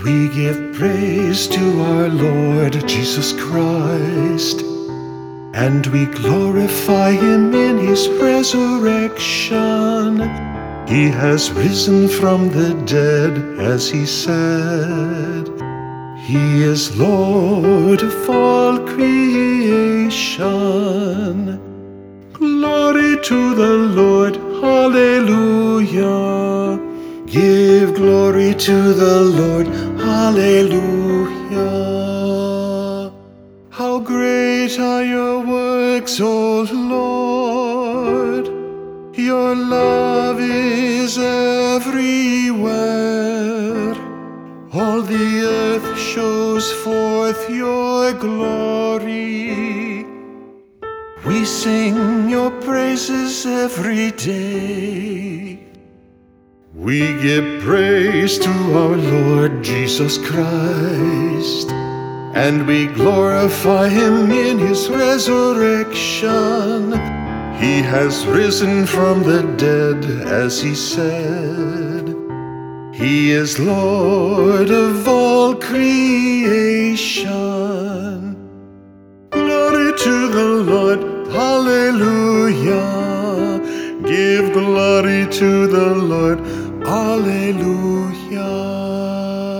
We give praise to our Lord Jesus Christ, and we glorify Him in His resurrection. He has risen from the dead, as He said. He is Lord of all creation. Glory to the Lord, hallelujah. Give glory to the Lord, hallelujah. How great are your works, O Lord! Your love is everywhere. All the earth shows forth your glory. We sing your praises every day. We give praise to our Lord Jesus Christ, and we glorify Him in His resurrection. He has risen from the dead, as He said. He is Lord of all creation. Glory to the Lord, hallelujah. Give glory to the Lord, hallelujah.